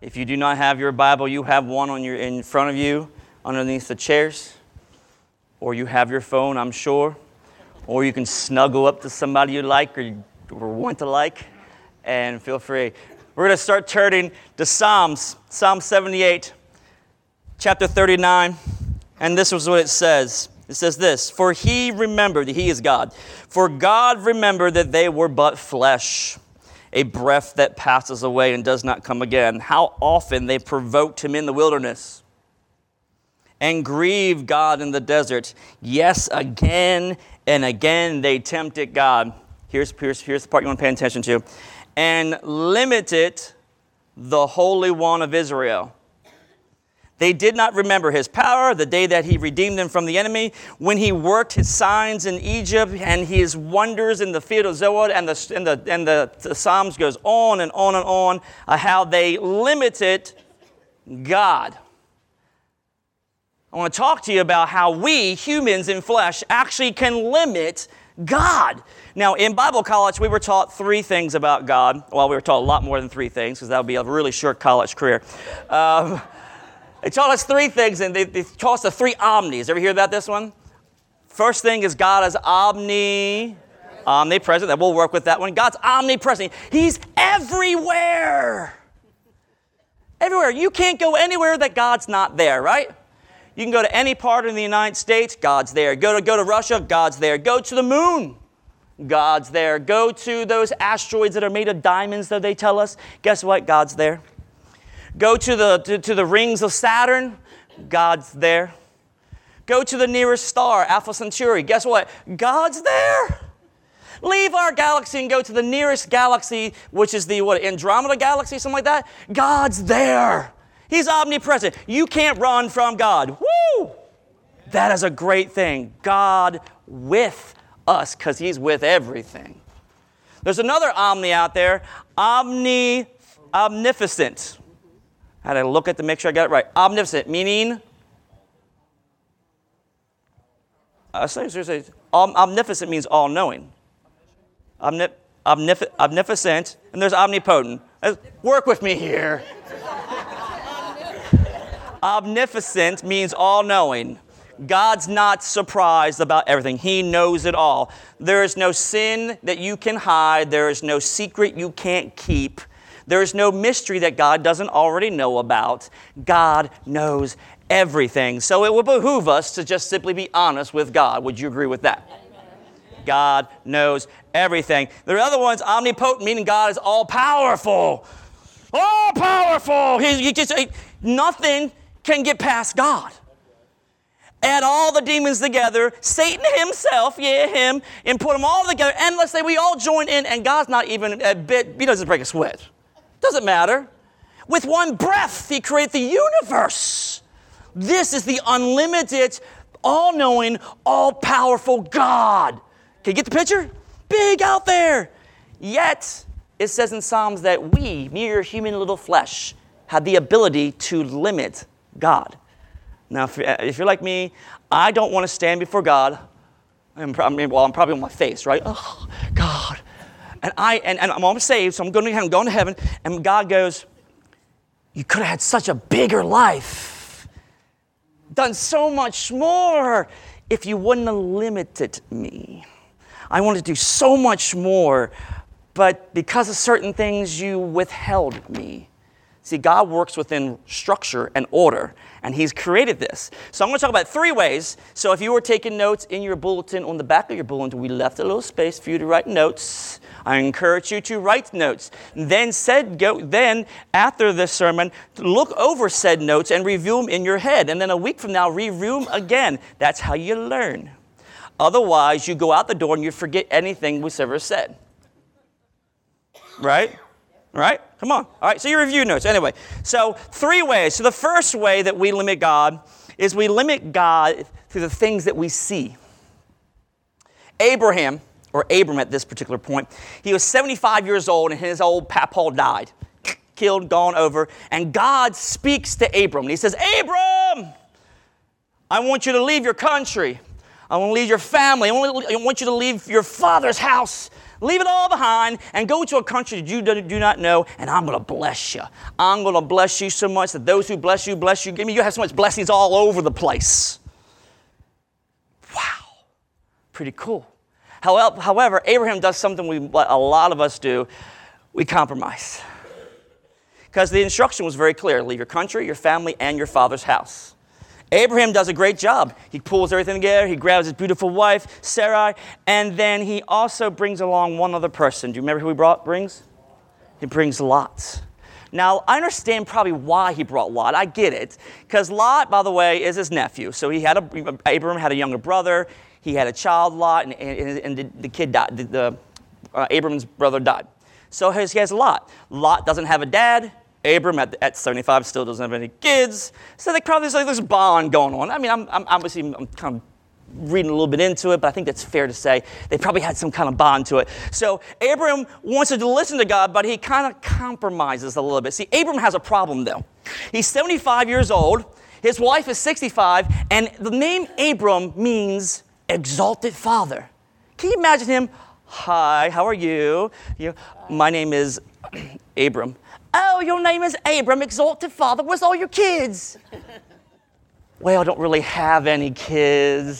If you do not have your Bible, you have one in front of you underneath the chairs. Or you have your phone, I'm sure. Or you can snuggle up to somebody you like or want to like. And feel free. We're going to start turning to Psalms. Psalm 78, chapter 39. And this was what it says. It says this: For he remembered, he is God. For God remembered that they were but flesh, a breath that passes away and does not come again. How often they provoked him in the wilderness and grieved God in the desert. Yes, again and again they tempted God. Here's the part you want to pay attention to. And limited the Holy One of Israel. They did not remember his power, the day that he redeemed them from the enemy, when he worked his signs in Egypt and his wonders in the field of Zoan, and the Psalms goes on and on and on, how they limited God. I want to talk to you about how we, humans in flesh, actually can limit God. Now, in Bible college, we were taught three things about God. Well, we were taught a lot more than three things, because that would be a really short college career. They taught us three things, and they taught us the three omnis. Ever hear about this one? First thing is God is omnipresent. That we'll work with that one. God's omnipresent. He's everywhere. Everywhere. You can't go anywhere that God's not there, right? You can go to any part in the United States, God's there. Go to Russia, God's there. Go to the moon, God's there. Go to those asteroids that are made of diamonds, though they tell us. Guess what? God's there. Go to the rings of Saturn, God's there. Go to the nearest star, Alpha Centauri. Guess what? God's there. Leave our galaxy and go to the nearest galaxy, which is the Andromeda galaxy, something like that. God's there. He's omnipresent. You can't run from God. Woo! That is a great thing. God with us, because he's with everything. There's another omni out there, omnificent. I had to look at to make sure I got it right. Omnificent, meaning, omnificent means all-knowing. Omnificent, and there's omnipotent. Work with me here. Omnificent means all-knowing. God's not surprised about everything. He knows it all. There is no sin that you can hide. There is no secret you can't keep. There is no mystery that God doesn't already know about. God knows everything. So it would behoove us to just simply be honest with God. Would you agree with that? God knows everything. The other one's omnipotent, meaning God is all-powerful. All-powerful. Nothing can get past God. Add all the demons together, Satan himself, him, and put them all together, and let's say we all join in, and God's not even a bit, he doesn't break a sweat. Doesn't matter. With one breath, he created the universe. This is the unlimited, all-knowing, all-powerful God. Can you get the picture? Big out there. Yet, it says in Psalms that we, mere human little flesh, have the ability to limit God. Now, if you're like me, I don't want to stand before God. I'm probably on my face, right? Oh, God. And I'm almost saved, so I'm going to heaven. And God goes, you could have had such a bigger life. Done so much more if you wouldn't have limited me. I wanted to do so much more, but because of certain things, you withheld me. See, God works within structure and order, and he's created this. So I'm going to talk about three ways. So if you were taking notes in your bulletin, on the back of your bulletin, we left a little space for you to write notes. I encourage you to write notes. Then after this sermon, look over said notes and review them in your head. And then a week from now, review them again. That's how you learn. Otherwise, you go out the door and you forget anything we've ever said. Right? Right? Come on. All right, so you review notes. Anyway, so three ways. So the first way that we limit God is we limit God through the things that we see. Abram at this particular point, he was 75 years old and his old papaw died. Killed, gone over. And God speaks to Abram. And he says, Abram, I want you to leave your country. I want to leave your family. I want you to leave your father's house. Leave it all behind and go to a country that you do not know, and I'm going to bless you. I'm going to bless you so much that those who bless you, bless you. You have so much blessings all over the place. Wow. Pretty cool. However, Abraham does something a lot of us do. We compromise. Because the instruction was very clear. Leave your country, your family, and your father's house. Abraham does a great job. He pulls everything together. He grabs his beautiful wife, Sarai, and then he also brings along one other person. Do you remember who he brings? He brings Lot. Now, I understand probably why he brought Lot. I get it. Because Lot, by the way, is his nephew. So Abraham had a younger brother. He had a child, Lot, and the kid died. Abraham's brother died. So he has Lot. Lot doesn't have a dad. Abram at 75 still doesn't have any kids. So they probably there's like this bond going on. I mean, I'm kind of reading a little bit into it, but I think that's fair to say. They probably had some kind of bond to it. So Abram wants to listen to God, but he kind of compromises a little bit. See, Abram has a problem, though. He's 75 years old. His wife is 65, and the name Abram means exalted father. Can you imagine him? Hi, how are you? My name is Abram. Oh, your name is Abram, exalted father. Where's all your kids? Well, I don't really have any kids.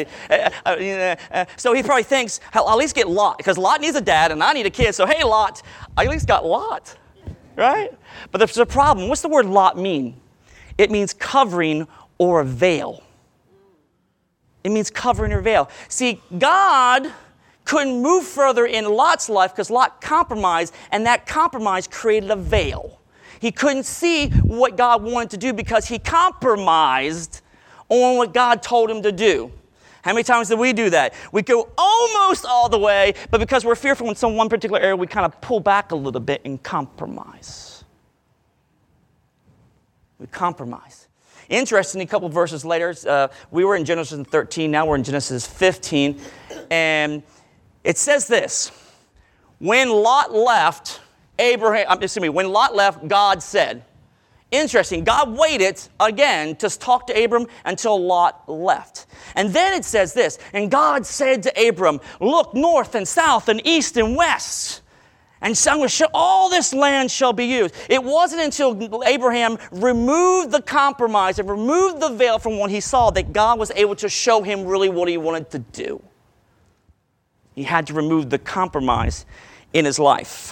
So he probably thinks, I'll at least get Lot, because Lot needs a dad and I need a kid. So, hey, Lot, I at least got Lot, right? But there's a problem. What's the word Lot mean? It means covering or a veil. It means covering or veil. See, God couldn't move further in Lot's life because Lot compromised, and that compromise created a veil. He couldn't see what God wanted to do because he compromised on what God told him to do. How many times do we do that? We go almost all the way, but because we're fearful in some one particular area, we kind of pull back a little bit and compromise. We compromise. Interesting, a couple verses later, we were in Genesis 13, now we're in Genesis 15, and it says this: when Lot left, when Lot left, God said. Interesting, God waited again to talk to Abram until Lot left. And then it says this: and God said to Abram, look north and south and east and west, and all this land shall be used. It wasn't until Abraham removed the compromise and removed the veil from what he saw that God was able to show him really what he wanted to do. He had to remove the compromise in his life.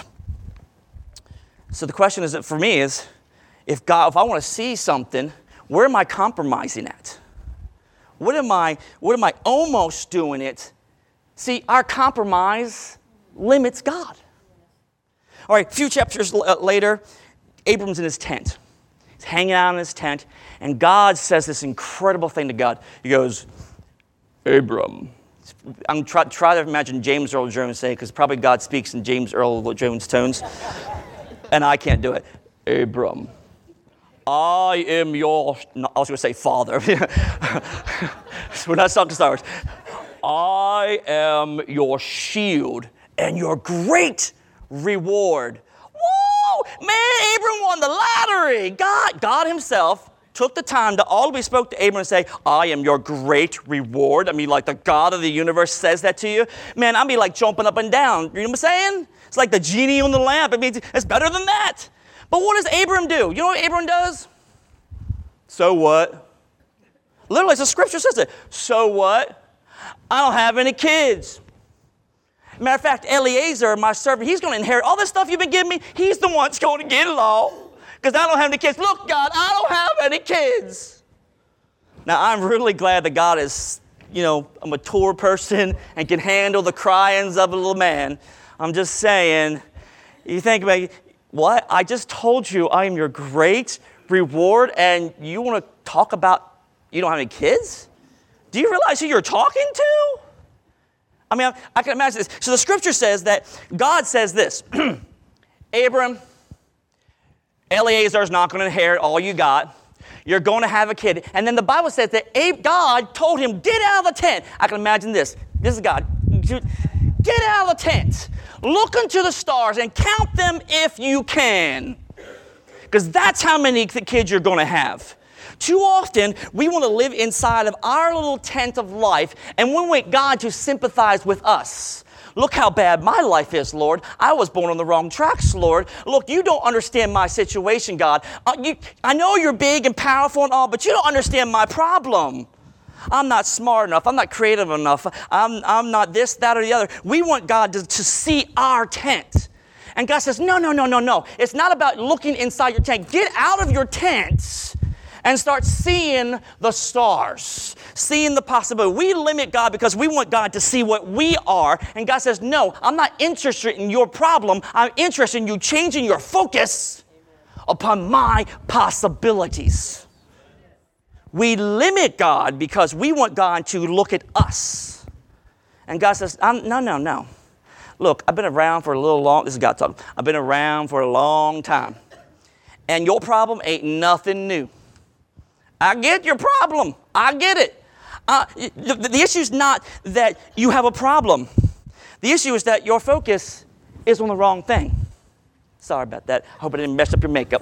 So the question is, for me is, if I want to see something, where am I compromising at? What am I almost doing it? See, our compromise limits God. All right, a few chapters later, Abram's in his tent. He's hanging out in his tent, and God says this incredible thing to God. He goes, Abram. I'm try to imagine James Earl Jones saying, because probably God speaks in James Earl Jones tones, and I can't do it. Abram, I am your, I was going to say father. We're not talking Star Wars. I am your shield and your great reward. Whoa! Man, Abram won the lottery. God himself took the time to audibly spoke to Abram and say, I am your great reward. I mean, like the God of the universe says that to you. Man, I'd be like jumping up and down. You know what I'm saying? It's like the genie on the lamp. I mean, it's better than that. But what does Abram do? You know what Abram does? So what? Literally, the scripture says it. So what? I don't have any kids. Matter of fact, Eliezer, my servant, he's going to inherit all this stuff you've been giving me. He's the one that's going to get it all. Because I don't have any kids. Look, God, I don't have any kids. Now, I'm really glad that God is, a mature person and can handle the cryings of a little man. I'm just saying, you think about, what? I just told you I am your great reward, and you want to talk about you don't have any kids? Do you realize who you're talking to? I mean, I can imagine this. So the scripture says that God says this, Abram, Eliezer's not going to inherit all you got. You're going to have a kid. And then the Bible says that God told him, get out of the tent. I can imagine this. This is God. Get out of the tent. Look into the stars and count them if you can. Because that's how many kids you're going to have. Too often, we want to live inside of our little tent of life, and we want God to sympathize with us. Look how bad my life is, Lord. I was born on the wrong tracks, Lord. Look, you don't understand my situation, God. I know you're big and powerful and all, but you don't understand my problem. I'm not smart enough. I'm not creative enough. I'm not this, that, or the other. We want God to see our tent. And God says, no. It's not about looking inside your tent. Get out of your tent and start seeing the stars, seeing the possibility. We limit God because we want God to see what we are. And God says, no, I'm not interested in your problem. I'm interested in you changing your focus upon my possibilities. We limit God because we want God to look at us. And God says, no. Look, I've been around for a little long. This is God talking. I've been around for a long time. And your problem ain't nothing new. I get your problem. I get it. The issue is not that you have a problem. The issue is that your focus is on the wrong thing. Sorry about that. I hope I didn't mess up your makeup.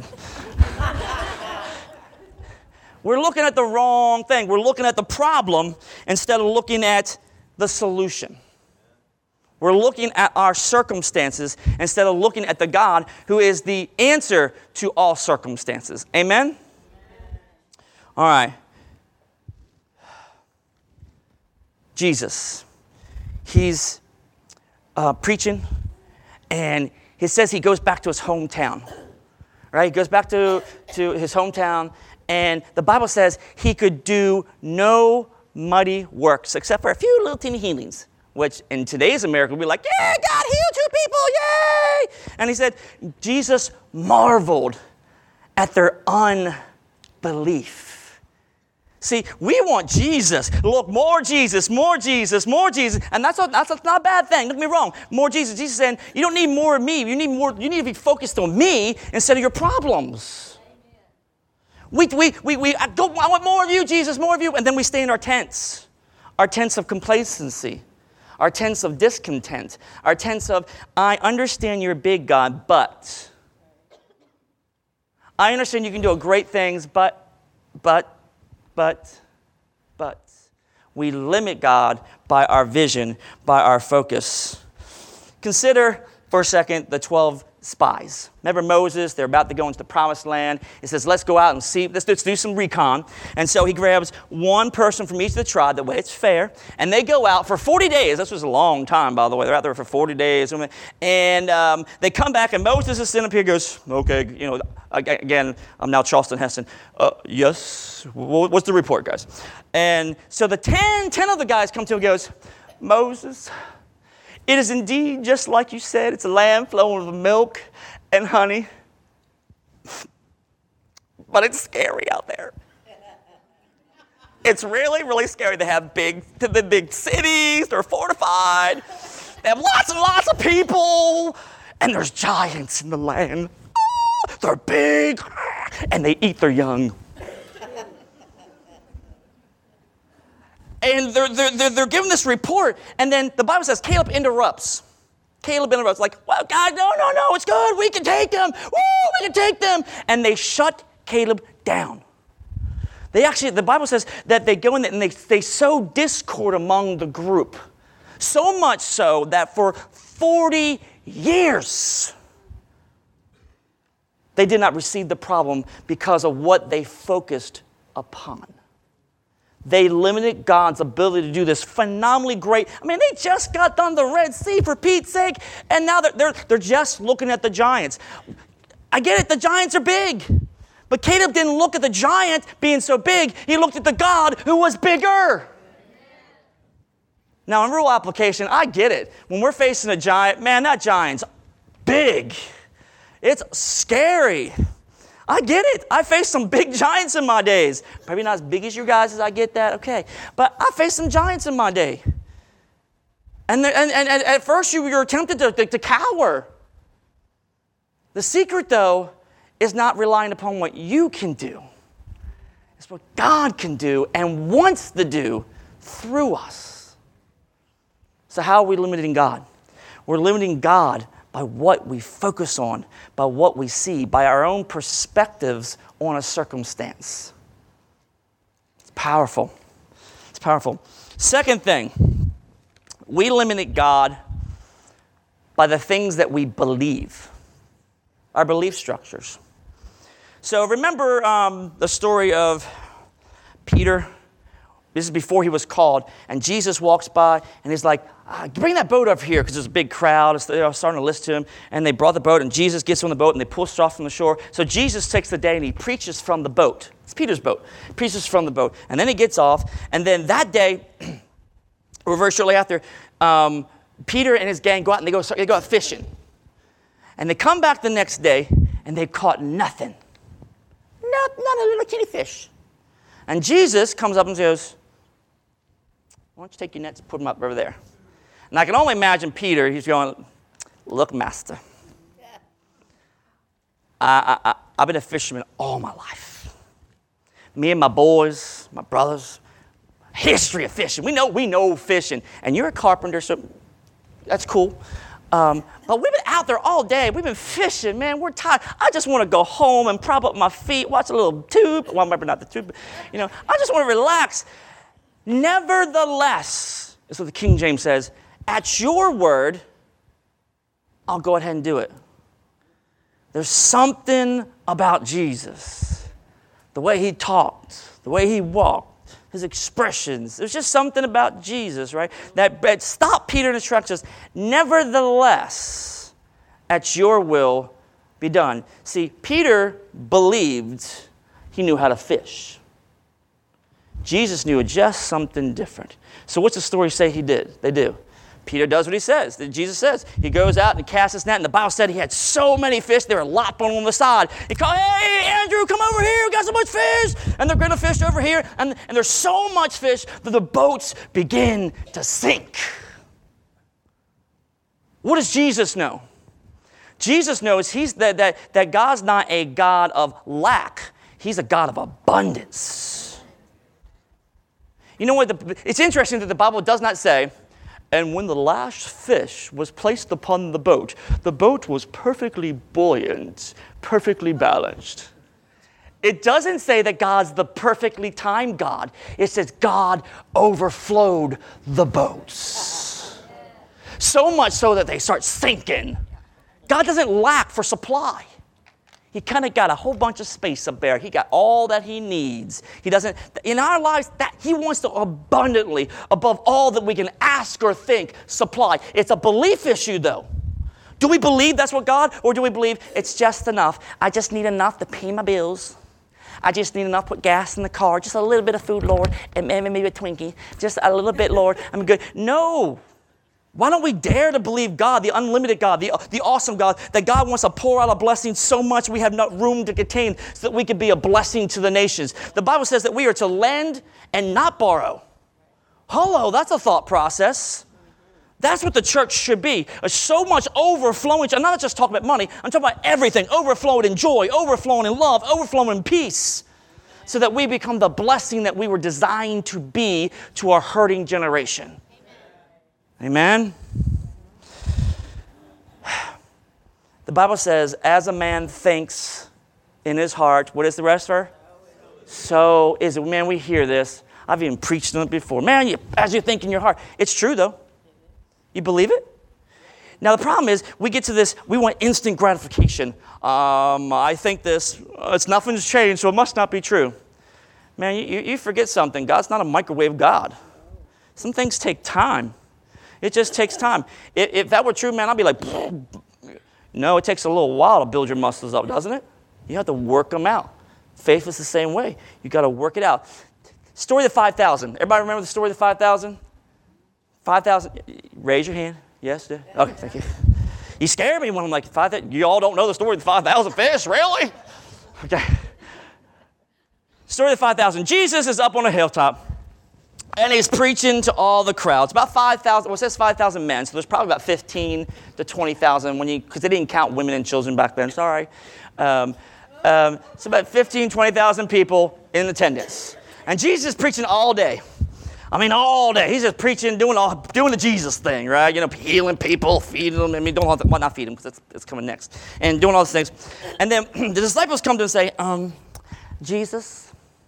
We're looking at the wrong thing. We're looking at the problem instead of looking at the solution. We're looking at our circumstances instead of looking at the God who is the answer to all circumstances. Amen? All right. Jesus. He's preaching, and he says he goes back to his hometown. Right? He goes back to his hometown, and the Bible says he could do no mighty works except for a few little teeny healings, which in today's America would be like, yeah, God healed 2 people, yay! And he said, Jesus marveled at their unbelief. See, we want Jesus. Look, more Jesus, more Jesus, more Jesus. And that's not a bad thing. Don't get me wrong. More Jesus. Jesus is saying, you don't need more of me. You need to be focused on me instead of your problems. I want more of you, Jesus, more of you. And then we stay in our tents of complacency, our tents of discontent, our tents of, I understand you're big, God, but. I understand you can do great things, but. We limit God by our vision, by our focus. Consider for a second the 12 spies. Remember Moses, they're about to go into the promised land. He says, let's go out and see, let's do some recon. And so he grabs one person from each of the tribe, that way it's fair. And they go out for 40 days. This was a long time, by the way. They're out there for 40 days. And they come back, and Moses is sitting up here and goes, okay, again, I'm now Charleston Heston. Yes, what's the report, guys? And so the 10 of the guys come to him and goes, Moses, it is indeed just like you said. It's a land flowing with milk and honey. But it's scary out there. It's really, really scary. They have big cities. They're fortified. They have lots and lots of people. And there's giants in the land. They're big. And they eat their young. And they're giving this report, and then the Bible says Caleb interrupts. Like, well, God, no, it's good. We can take them. Woo, we can take them. And they shut Caleb down. The Bible says that they go in and they sow discord among the group. So much so that for 40 years, they did not receive the problem because of what they focused upon. They limited God's ability to do this phenomenally great. I mean, they just got done the Red Sea, for Pete's sake, and now they're just looking at the giants. I get it, the giants are big. But Caleb didn't look at the giant being so big. He looked at the God who was bigger. Now, in real application, I get it. When we're facing a giant, man, that giant's big. It's scary. I get it. I faced some big giants in my days. Probably not as big as you guys, I get that, okay. But I faced some giants in my day. And at first you were tempted to cower. The secret, though, is not relying upon what you can do. It's what God can do and wants to do through us. So how are we limiting God? We're limiting God by what we focus on, by what we see, by our own perspectives on a circumstance. Powerful. It's powerful. Second thing, we limit God by the things that we believe, our belief structures. So remember the story of Peter. This is before he was called, and Jesus walks by, and he's like, bring that boat over here, because there's a big crowd. They're starting to listen to him, and they brought the boat, and Jesus gets on the boat, and they pull stuff from the shore. So Jesus takes the day, and he preaches from the boat. It's Peter's boat. He preaches from the boat, and then he gets off, and then that day, or very shortly after, Peter and his gang go out, and they go out fishing. And they come back the next day, and they caught nothing. Not a little kitty fish. And Jesus comes up and goes, why don't you take your nets and put them up over there? And I can only imagine Peter, he's going, look, master, I've been a fisherman all my life. Me and my boys, my brothers, history of fishing. We know fishing. And you're a carpenter, so that's cool. But we've been out there all day. We've been fishing, man. We're tired. I just want to go home and prop up my feet, watch a little tube. Well, maybe not the tube, but, I just want to relax. Nevertheless, that's what the King James says, at your word, I'll go ahead and do it. There's something about Jesus. The way he talked, the way he walked, his expressions. There's just something about Jesus, right? That stopped Peter in his tracks. Says, nevertheless, at your will be done. See, Peter believed he knew how to fish. Jesus knew just something different. So what's the story say they do? Peter does what he says. Jesus says. He goes out and casts his net, and the Bible said he had so many fish, they were lopping on the side. He called, hey, Andrew, come over here. We got so much fish. And they're going to fish over here. And there's so much fish that the boats begin to sink. What does Jesus know? Jesus knows that God's not a God of lack. He's a God of abundance. You know what? It's interesting that the Bible does not say, and when the last fish was placed upon the boat was perfectly buoyant, perfectly balanced. It doesn't say that God's the perfectly timed God. It says God overflowed the boats. So much so that they start sinking. God doesn't lack for supply. He kind of got a whole bunch of space up there. He got all that he needs. He doesn't, in our lives, that he wants to abundantly, above all that we can ask or think, supply. It's a belief issue, though. Do we believe that's what God, or do we believe it's just enough? I just need enough to pay my bills. I just need enough to put gas in the car. Just a little bit of food, Lord, and maybe a Twinkie. Just a little bit, Lord. I'm good. No. Why don't we dare to believe God, the unlimited God, the awesome God, that God wants to pour out a blessing so much we have no room to contain so that we could be a blessing to the nations. The Bible says that we are to lend and not borrow. Hello, that's a thought process. That's what the church should be. So much overflowing. I'm not just talking about money. I'm talking about everything. Overflowing in joy, overflowing in love, overflowing in peace. So that we become the blessing that we were designed to be to our hurting generation. Amen? The Bible says, as a man thinks in his heart, what is the rest of her? So is it. Man, we hear this. I've even preached on it before. Man, as you think in your heart. It's true, though. You believe it? Now, the problem is, we get to this, we want instant gratification. I think this, nothing's changed, so it must not be true. Man, you forget something. God's not a microwave God. Some things take time. It just takes time. If that were true, man, I'd be like, no, it takes a little while to build your muscles up, doesn't it? You have to work them out. Faith is the same way. You got to work it out. Story of the 5,000. Everybody remember the story of the 5,000? 5,000. Raise your hand. Yes? Okay, thank you. You scare me when I'm like, 5,000. You all don't know the story of the 5,000 fish, really? Okay. Story of the 5,000. Jesus is up on a hilltop. And he's preaching to all the crowds. About 5,000, well, it says 5,000 men, so there's probably about 15 to 20,000 because they didn't count women and children back then, sorry. So about 15, 20,000 people in attendance. And Jesus is preaching all day. I mean, all day. He's just preaching, doing the Jesus thing, right? Healing people, feeding them. I mean, not feed them because it's coming next. And doing all these things. And then the disciples come to him and say, Jesus,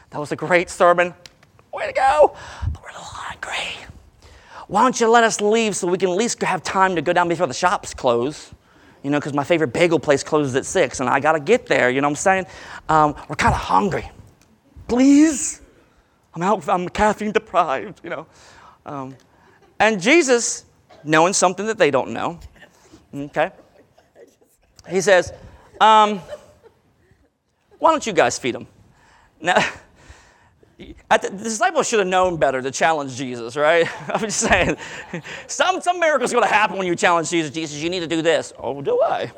That was a great sermon. Way to go. But we're a little hungry. Why don't you let us leave so we can at least have time to go down before the shops close? Because my favorite bagel place closes at 6, and I got to get there, you know what I'm saying? We're kind of hungry. Please? I'm caffeine deprived, And Jesus, knowing something that they don't know, okay, he says, why don't you guys feed them? Now, the disciples should have known better to challenge Jesus, right? I'm just saying, some miracle's going to happen when you challenge Jesus. Jesus, you need to do this. Oh, do I?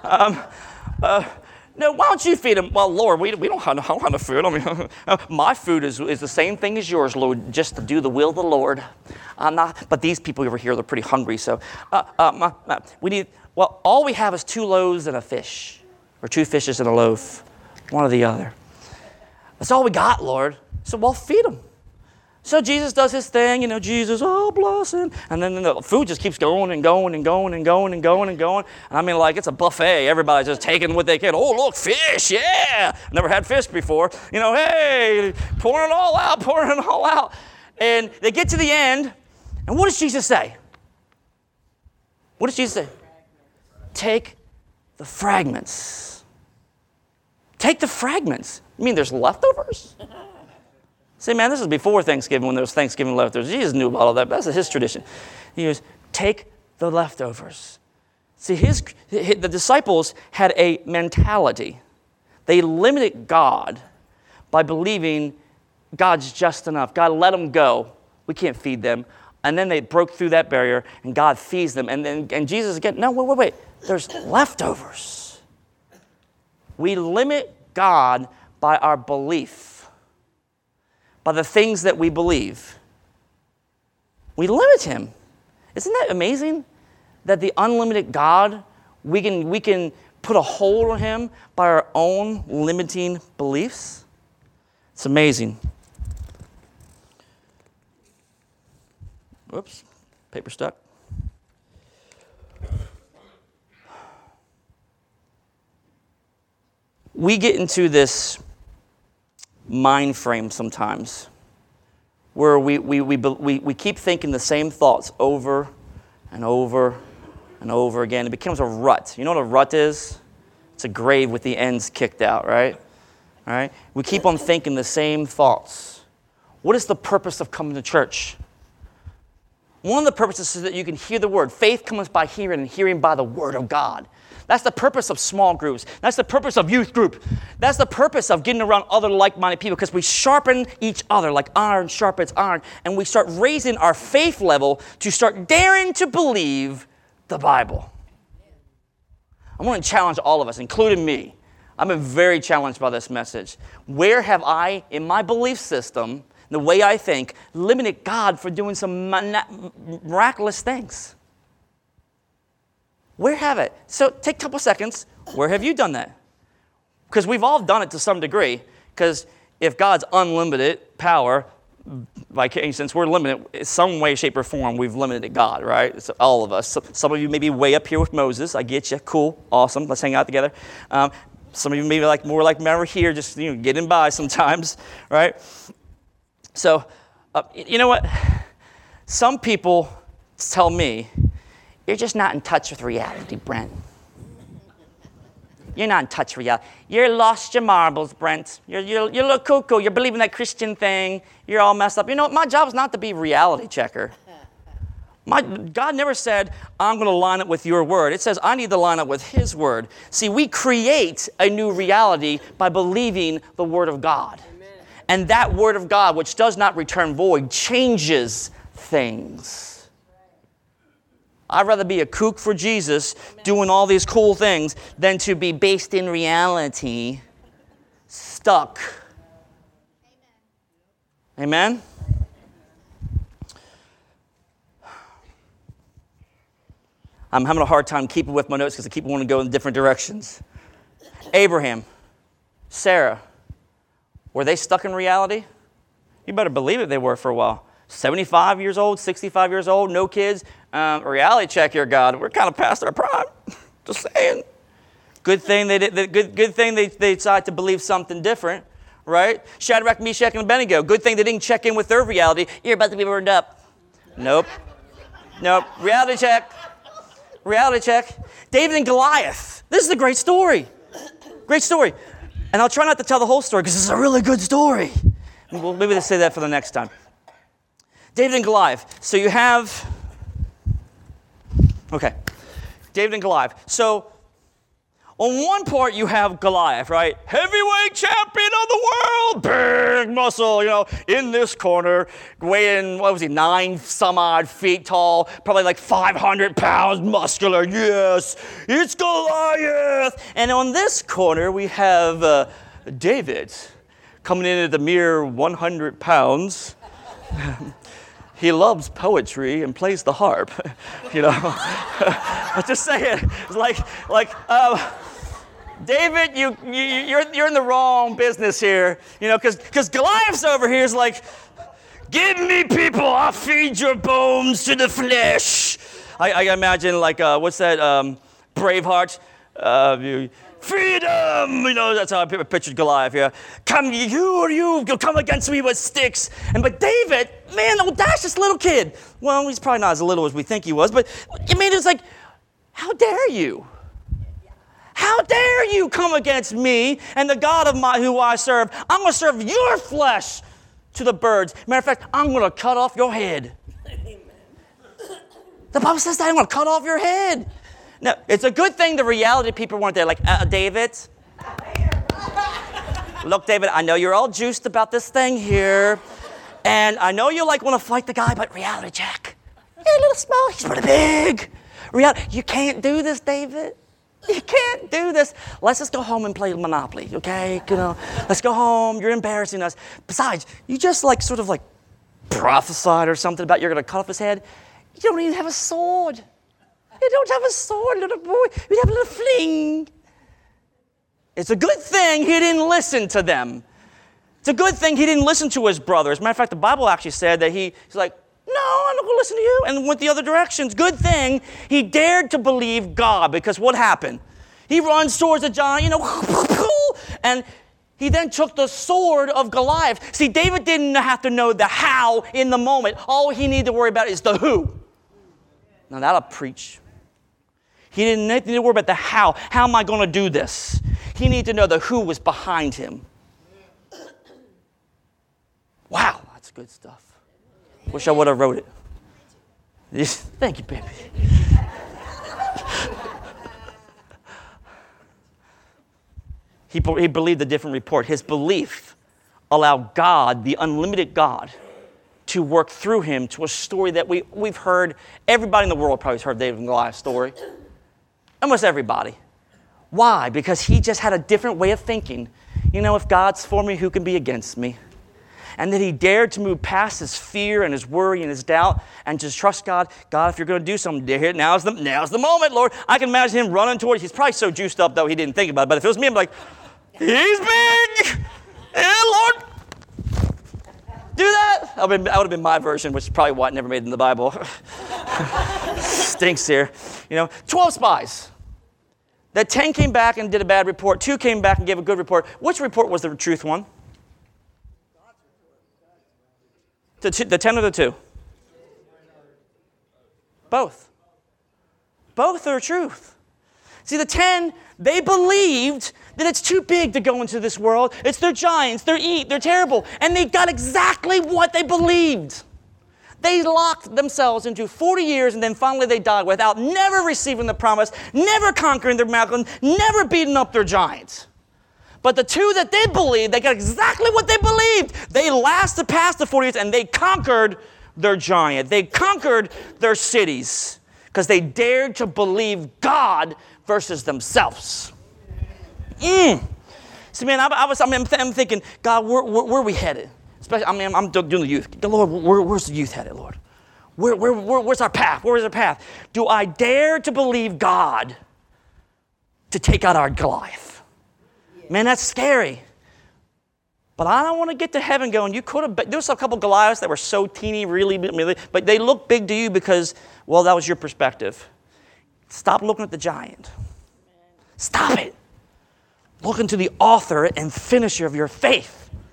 No, why don't you feed them? Well, Lord, we don't have enough food. I mean, my food is the same thing as yours, Lord, just to do the will of the Lord. But these people over here, they're pretty hungry. So all we have is 2 loaves and a fish, or 2 fishes and a loaf, one or the other. That's all we got, Lord. So, well, feed them. So Jesus does his thing, Jesus, oh, bless him. And then the food just keeps going and going and going and going and going and going. And I mean, like, it's a buffet. Everybody's just taking what they can. Oh, look, fish, yeah. Never had fish before. Hey, pouring it all out. And they get to the end, and what does Jesus say? What does Jesus say? Take the fragments. Take the fragments. You mean there's leftovers? Say, man, this is before Thanksgiving when there was Thanksgiving leftovers. Jesus knew about all that. That's his tradition. He goes, take the leftovers. See, the disciples had a mentality. They limited God by believing God's just enough. God, let them go. We can't feed them. And then they broke through that barrier, and God feeds them. And Jesus again, no, wait. There's leftovers. We limit God by our belief. By the things that we believe. We limit him. Isn't that amazing? That the unlimited God, we can put a hold on him by our own limiting beliefs? It's amazing. Whoops, paper stuck. We get into this mind frame sometimes where we keep thinking the same thoughts over and over and over again. It becomes a rut. You know what a rut is? It's a grave with the ends kicked out, right? All right? We keep on thinking the same thoughts. What is the purpose of coming to church? One of the purposes is that you can hear the word. Faith comes by hearing, and hearing by the word of God. That's the purpose of small groups. That's the purpose of youth group. That's the purpose of getting around other like-minded people, because we sharpen each other like iron sharpens iron, and we start raising our faith level to start daring to believe the Bible. I want to challenge all of us, including me. I've been very challenged by this message. Where have I, in my belief system, the way I think, limited God for doing some miraculous things? Where have it? So take a couple seconds. Where have you done that? Because we've all done it to some degree. Because if God's unlimited power, since we're limited, in some way, shape, or form, we've limited God, right? It's all of us. Some of you may be way up here with Moses. I get you. Cool. Awesome. Let's hang out together. Some of you may be more like me over here, just getting by sometimes, right? So, you know what? Some people tell me, you're just not in touch with reality, Brent. You're not in touch with reality. You're lost your marbles, Brent. You're a little cuckoo. You're believing that Christian thing. You're all messed up. You know what? My job is not to be a reality checker. God never said, I'm going to line up with your word. It says, I need to line up with his word. See, we create a new reality by believing the word of God. Amen. And that word of God, which does not return void, changes things. I'd rather be a kook for Jesus doing all these cool things than to be based in reality, stuck. Amen? I'm having a hard time keeping with my notes because I keep wanting to go in different directions. Abraham, Sarah, were they stuck in reality? You better believe it, they were for a while. 75 years old, 65 years old, no kids. Reality check here, God. We're kind of past our prime. Just saying. Good thing they decided to believe something different, right? Shadrach, Meshach, and Abednego. Good thing they didn't check in with their reality. You're about to be burned up. Nope. Reality check. Reality check. David and Goliath. This is a great story. Great story. And I'll try not to tell the whole story because this is a really good story. Well, maybe let's say that for the next time. David and Goliath. So you have... Okay. David and Goliath. So on one part you have Goliath, right? Heavyweight champion of the world. Big muscle, in this corner. Weighing, 9 some odd feet tall. Probably like 500 pounds muscular. Yes, it's Goliath. And on this corner we have David coming in at the mere 100 pounds. He loves poetry and plays the harp, I'm just saying, it's like David, you're in the wrong business here, because Goliath's over here is like, give me people, I'll feed your bones to the flesh. I imagine what's that, Braveheart, freedom, that's how I pictured Goliath, yeah. Come, you come against me with sticks. But David, man, the audacious little kid. Well, he's probably not as little as we think he was, but it's like, how dare you? How dare you come against me and the God of who I serve? I'm going to serve your flesh to the birds. Matter of fact, I'm going to cut off your head. The Bible says that I'm going to cut off your head. Now, it's a good thing the reality people weren't there. Like, David. Look, David, I know you're all juiced about this thing here. And I know you want to fight the guy, but reality check. You're a little small, he's pretty big. Reality, you can't do this, David. You can't do this. Let's just go home and play Monopoly, okay? Let's go home. You're embarrassing us. Besides, you just prophesied or something about you're going to cut off his head. You don't even have a sword. You don't have a sword, little boy. You have a little fling. It's a good thing he didn't listen to them. It's a good thing he didn't listen to his brothers. As a matter of fact, the Bible actually said that he's like, no, I'm not going to listen to you, and went the other directions. Good thing he dared to believe God, because what happened? He runs towards the giant, and he then took the sword of Goliath. See, David didn't have to know the how in the moment. All he needed to worry about is the who. Now that'll preach. He didn't need to worry about the how. How am I going to do this? He needed to know the who was behind him. Wow, that's good stuff. Wish I would have wrote it. Thank you, baby. He believed a different report. His belief allowed God, the unlimited God, to work through him to a story that we've heard. Everybody in the world probably has heard David and Goliath's story. Almost everybody. Why? Because he just had a different way of thinking. If God's for me, who can be against me? And that he dared to move past his fear and his worry and his doubt and just trust God. God, if you're going to do something, now's the moment, Lord. I can imagine him running towards. He's probably so juiced up, though, he didn't think about it. But if it was me, I'm like, he's big. Yeah, Lord. Do that. That would have been my version, which is probably why it never made it in the Bible. Stinks here. 12 spies. That 10 came back and did a bad report. 2 came back and gave a good report. Which report was the truth one? The 10 or the 2? Both. Both are truth. See, the 10, they believed that it's too big to go into this world. It's their giants, they're terrible. And they got exactly what they believed. They locked themselves into 40 years and then finally they died without never receiving the promise, never conquering their mountain, never beating up their giants. But the 2 that they believed, they got exactly what they believed. They lasted past the 40 years and they conquered their giant. They conquered their cities because they dared to believe God versus themselves. See, man, I'm thinking, God, where are we headed? Especially, I'm doing the youth. The Lord, where's the youth headed, Lord? Where's our path? Where's our path? Do I dare to believe God to take out our Goliath? Man, that's scary. But I don't want to get to heaven going, you could have, there's a couple Goliaths that were so teeny, really, but they look big to you because, well, that was your perspective. Stop looking at the giant. Stop it. Look into the author and finisher of your faith.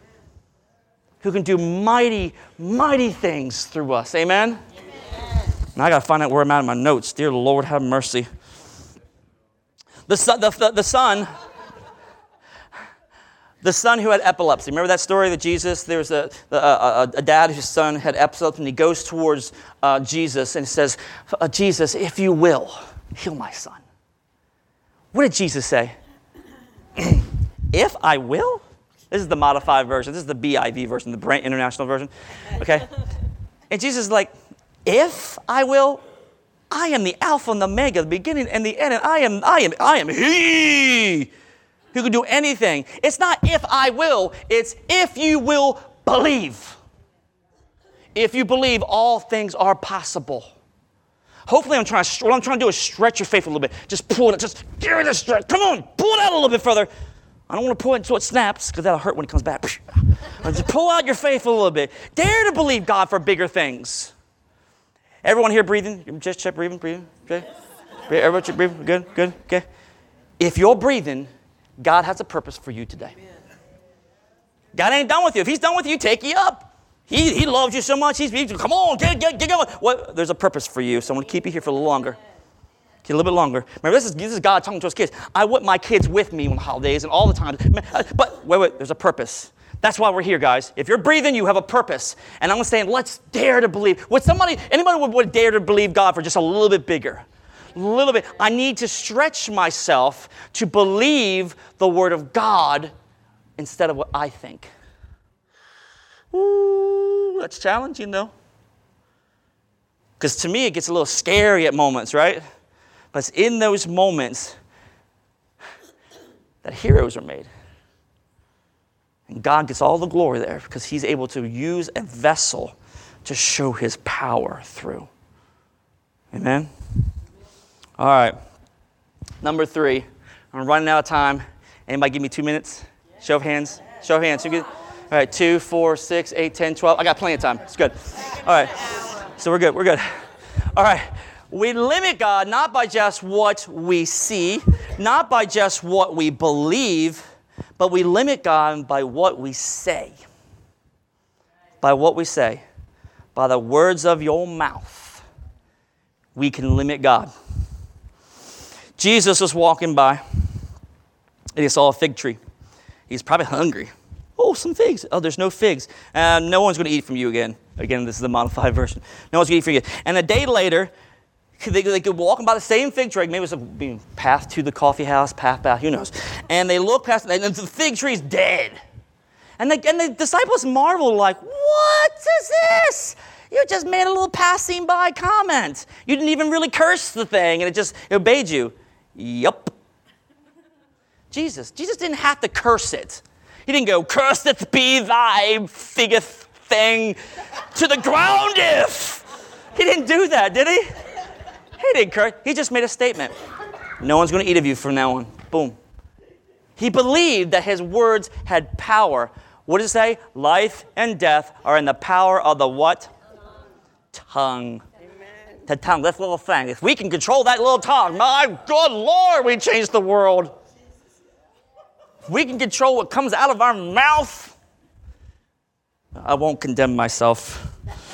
who can do mighty, mighty things through us. Amen? Now I got to find out where I'm at in my notes. Dear Lord, have mercy. The son who had epilepsy. Remember that story that Jesus, there was a dad whose son had epilepsy, and he goes towards Jesus and says, Jesus, if you will, heal my son. What did Jesus say? If I will? This is the modified version. This is the BIV version, the Brent International version. Okay? And Jesus is like, if I will, I am the Alpha and the Omega, the beginning and the end, and I am He who can do anything. It's not if I will, it's if you will believe. If you believe, all things are possible. Hopefully what I'm trying to do is stretch your faith a little bit. Just pull it, just give it a stretch. Come on, pull it out a little bit further. I don't want to pull it until it snaps, because that'll hurt when it comes back. Just pull out your faith a little bit. Dare to believe God for bigger things. Everyone here breathing? Just check breathing. Okay? Everyone check breathing? Good, okay. If you're breathing, God has a purpose for you today. God ain't done with you. If He's done with you, take you up. He loves you so much. He's come on, get going. Well, there's a purpose for you, so I'm going to keep you here for a little longer. A little bit longer. Remember, this is God talking to His kids. I want my kids with me on the holidays and all the time. But wait, there's a purpose. That's why we're here, guys. If you're breathing, you have a purpose. And I'm saying, let's dare to believe. Anybody would dare to believe God for just a little bit bigger? A little bit. I need to stretch myself to believe the Word of God instead of what I think. Ooh, that's challenging, though. Because to me, it gets a little scary at moments, right? But it's in those moments that heroes are made. And God gets all the glory there because He's able to use a vessel to show His power through. Amen? All right. Number 3. I'm running out of time. Anybody give me 2 minutes? Show of hands. Show of hands. All right. 2, 4, 6, 8, 10, 12. I got plenty of time. It's good. All right. So we're good. All right. We limit God not by just what we see, not by just what we believe, but we limit God by what we say. By what we say. By the words of your mouth, we can limit God. Jesus was walking by, and He saw a fig tree. He's probably hungry. Oh, some figs. Oh, there's no figs. No one's going to eat from you again. Again, this is the modified version. No one's going to eat from you. And a day later, they could walk by the same fig tree. Maybe it was a path to the coffee house, path back, who knows. And they look past it, and the fig tree's dead. And the disciples marvel, like, what is this? You just made a little passing by comment. You didn't even really curse the thing, and it just obeyed you. Yup. Jesus didn't have to curse it. He didn't go, cursed be thy figeth thing to the ground if. He didn't do that, did he? He didn't curse. He just made a statement. No one's going to eat of you from now on. Boom. He believed that His words had power. What does it say? Life and death are in the power of the what? Tongue. Amen. The tongue, this little thing. If we can control that little tongue, my good Lord, we change the world. If we can control what comes out of our mouth, I won't condemn myself.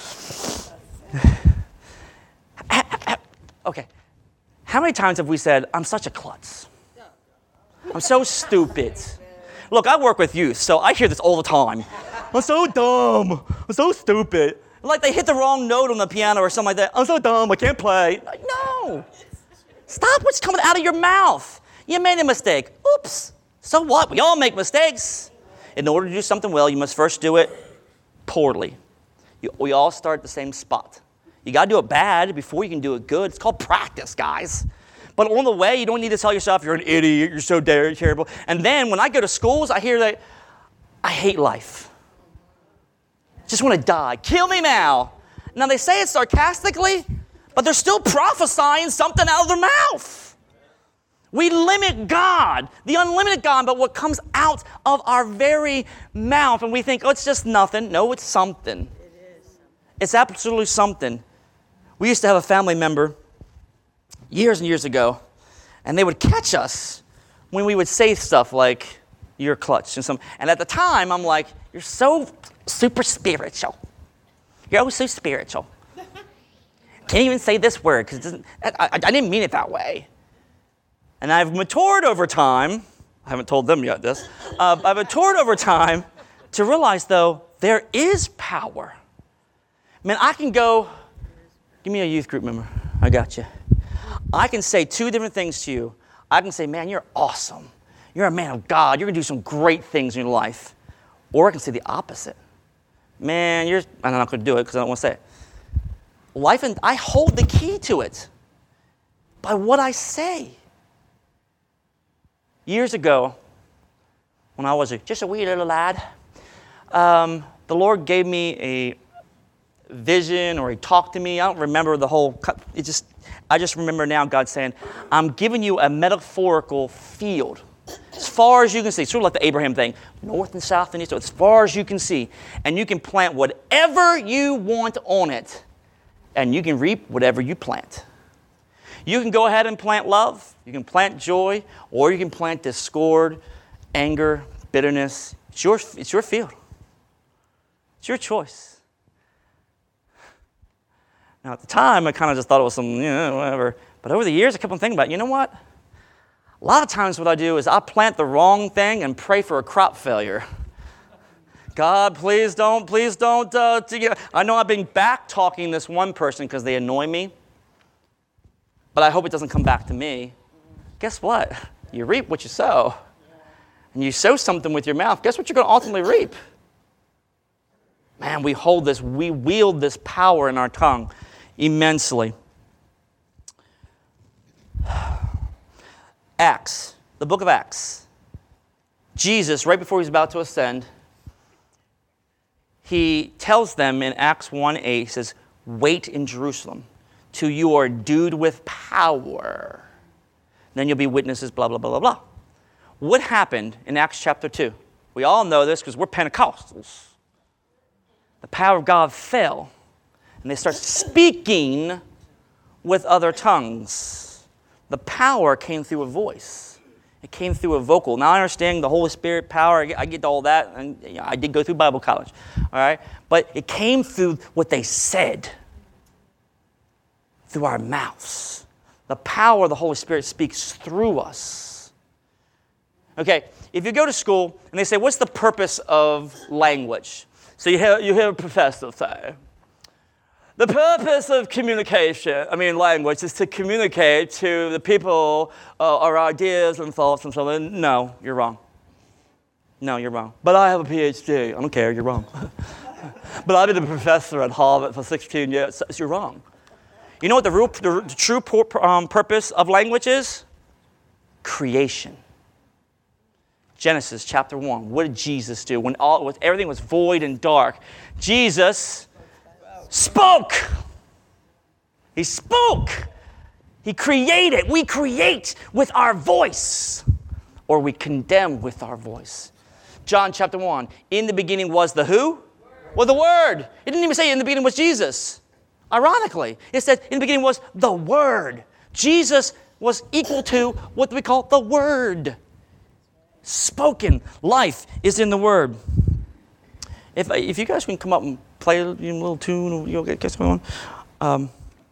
Okay. How many times have we said, I'm such a klutz? I'm so stupid. Look, I work with youth, so I hear this all the time. I'm so dumb. I'm so stupid. Like they hit the wrong note on the piano or something like that. I'm so dumb, I can't play. Like, no. Stop what's coming out of your mouth. You made a mistake. Oops. So what? We all make mistakes. In order to do something well, you must first do it poorly. We all start at the same spot. You got to do it bad before you can do it good. It's called practice, guys. But on the way, you don't need to tell yourself you're an idiot, you're so terrible. And then when I go to schools, I hear that I hate life. Just want to die. Kill me now. Now, they say it sarcastically, but they're still prophesying something out of their mouth. We limit God, the unlimited God, but what comes out of our very mouth. And we think, oh, it's just nothing. No, it's something. It's absolutely something. We used to have a family member years and years ago, and they would catch us when we would say stuff like, you're clutch. And at the time, I'm like, you're so super spiritual. You're so spiritual. Can't even say this word because I didn't mean it that way. And I've matured over time. I haven't told them yet this. I've matured over time to realize, though, there is power. Man, I can go, give me a youth group member. I got you. I can say two different things to you. I can say, man, you're awesome. You're a man of God. You're going to do some great things in your life. Or I can say the opposite. Man, I'm not going to do it because I don't want to say it. Life, and I hold the key to it by what I say. Years ago, when I was just a wee little lad, the Lord gave me a vision, or He talked to me. I don't remember the whole. I just remember now God saying, "I'm giving you a metaphorical field, as far as you can see." Sort of like the Abraham thing, north and south and east, as far as you can see, and you can plant whatever you want on it, and you can reap whatever you plant. You can go ahead and plant love, you can plant joy, or you can plant discord, anger, bitterness. It's your field. It's your choice. Now, at the time, I kind of just thought it was some, whatever. But over the years, I kept on thinking about, you know what? A lot of times what I do is I plant the wrong thing and pray for a crop failure. God, please don't. I know I've been back-talking this one person because they annoy me. But I hope it doesn't come back to me. Guess what? You reap what you sow. And you sow something with your mouth. Guess what you're going to ultimately reap? Man, we wield this power in our tongue immensely. Acts, the book of Acts. Jesus, right before He's about to ascend, He tells them in Acts 1:8, He says, "Wait in Jerusalem till you are endued with power. Then you'll be witnesses, blah, blah, blah, blah, blah." What happened in Acts chapter 2? We all know this because we're Pentecostals. The power of God fell, and they start speaking with other tongues. The power came through a voice. It came through a vocal. Now, I understand the Holy Spirit power. I get all that, and I did go through Bible college, all right? But it came through what they said, through our mouths. The power of the Holy Spirit speaks through us. Okay, if you go to school, and they say, what's the purpose of language? So you hear a professor say, the purpose of language is to communicate to the people our ideas and thoughts and so on. No, you're wrong. No, you're wrong. But I have a PhD. I don't care, you're wrong. But I've been a professor at Harvard for 16 years. So you're wrong. You know what the true purpose of language is? Creation. Genesis chapter 1. What did Jesus do? When everything was void and dark, Jesus spoke. He spoke. He created. We create with our voice, or we condemn with our voice. John chapter 1. In the beginning was the who? Well, the Word. It didn't even say in the beginning was Jesus. Ironically, it said in the beginning was the Word. Jesus was equal to what we call the Word. Spoken life is in the Word. If you guys can come up and play a little tune, you'll get what's going on.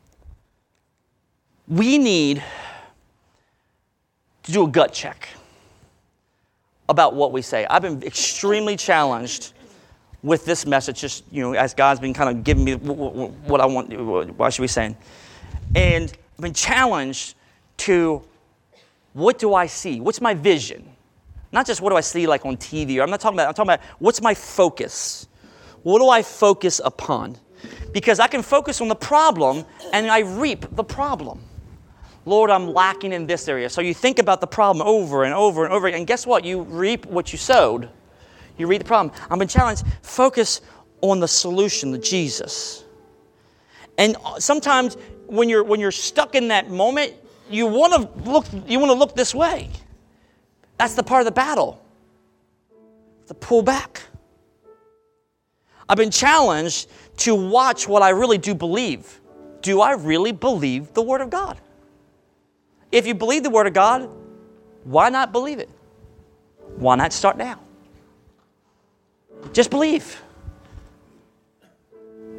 We need to do a gut check about what we say. I've been extremely challenged with this message, just as God's been kind of giving me what I want, what should we say? And I've been challenged to, what do I see? What's my vision? Not just what do I see like on TV. I'm talking about what's my focus? What do I focus upon? Because I can focus on the problem and I reap the problem. Lord, I'm lacking in this area. So you think about the problem over and over and over again. And guess what? You reap what you sowed. You reap the problem. I've been challenged. Focus on the solution, the Jesus. And sometimes when you're stuck in that moment, you want to look this way. That's the part of the battle. To pull back. I've been challenged to watch what I really do believe. Do I really believe the Word of God? If you believe the Word of God, why not believe it? Why not start now? Just believe.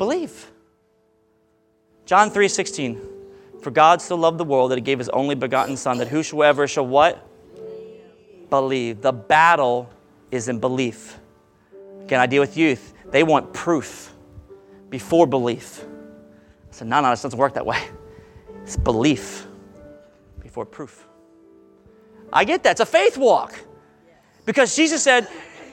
Believe. John 3:16. For God so loved the world that he gave his only begotten Son, that whosoever shall what? Believe. The battle is in belief. Again, I deal with youth. They want proof before belief. I said, no, this doesn't work that way. It's belief before proof. I get that. It's a faith walk. Because Jesus said,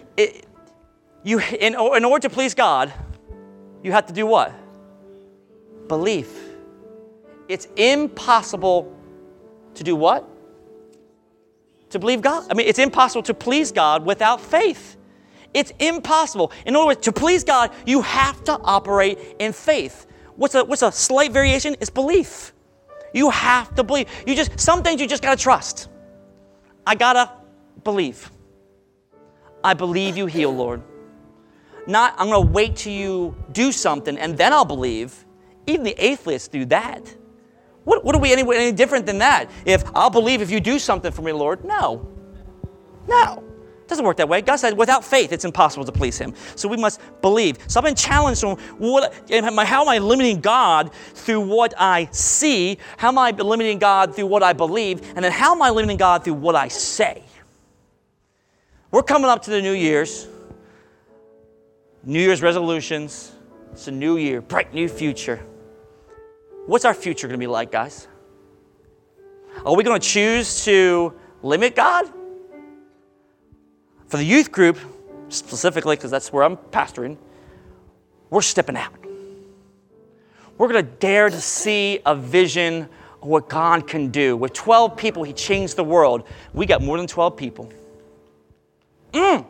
in order to please God, you have to do what? Believe. It's impossible to do what? To believe God. I mean, it's impossible to please God without faith. It's impossible. In other words, to please God, you have to operate in faith. What's a slight variation? It's belief. You have to believe. Some things you just got to trust. I got to believe. I believe you heal, Lord. Not, I'm going to wait till you do something and then I'll believe. Even the atheists do that. What are we any different than that? If I'll believe if you do something for me, Lord. No. It doesn't work that way. God said without faith, it's impossible to please him. So we must believe. So I've been challenged on how am I limiting God through what I see? How am I limiting God through what I believe? And then how am I limiting God through what I say? We're coming up to the New Year's. New Year's resolutions. It's a new year, bright new future. What's our future going to be like, guys? Are we going to choose to limit God? For the youth group, specifically, because that's where I'm pastoring, we're stepping out. We're going to dare to see a vision of what God can do. With 12 people, he changed the world. We got more than 12 people. Dare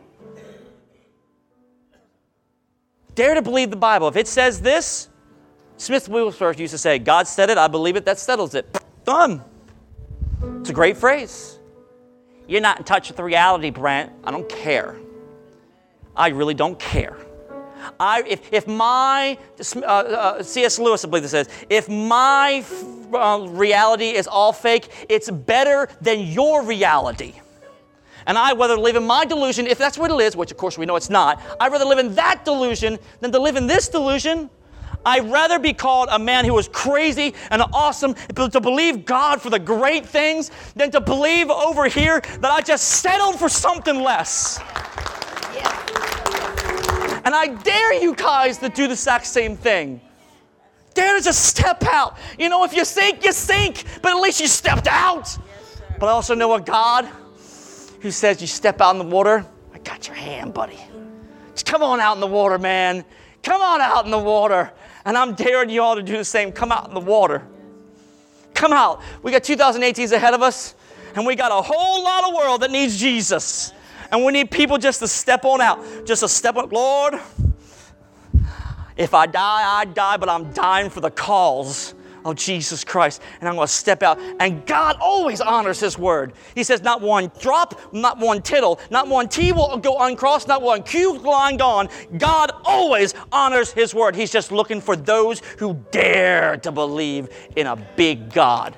to believe the Bible. If it says this, Smith Wigglesworth used to say, God said it, I believe it, that settles it. Done. It's a great phrase. You're not in touch with reality, Brent. I don't care. I really don't care. If my, C.S. Lewis, I believe this says, if my reality is all fake, it's better than your reality. And I'd rather live in my delusion, if that's what it is, which of course we know it's not, I'd rather live in that delusion than to live in this delusion. I'd rather be called a man who was crazy and awesome to believe God for the great things than to believe over here that I just settled for something less. Yeah. And I dare you guys to do the exact same thing. Dare to just step out. You know, if you sink, you sink, but at least you stepped out. Yes, but I also know a God who says you step out in the water, I got your hand, buddy. Just come on out in the water, man. Come on out in the water. And I'm daring you all to do the same. Come out in the water. Come out. We got 2018 ahead of us, and we got a whole lot of world that needs Jesus. And we need people just to step on out. Just to step up. Lord, if I die, I die, but I'm dying for the cause of Jesus Christ. And I'm going to step out. And God always honors his word. He says not one drop, not one tittle, not one T will go uncrossed, not one Q line gone. God always honors his word. He's just looking for those who dare to believe in a big God.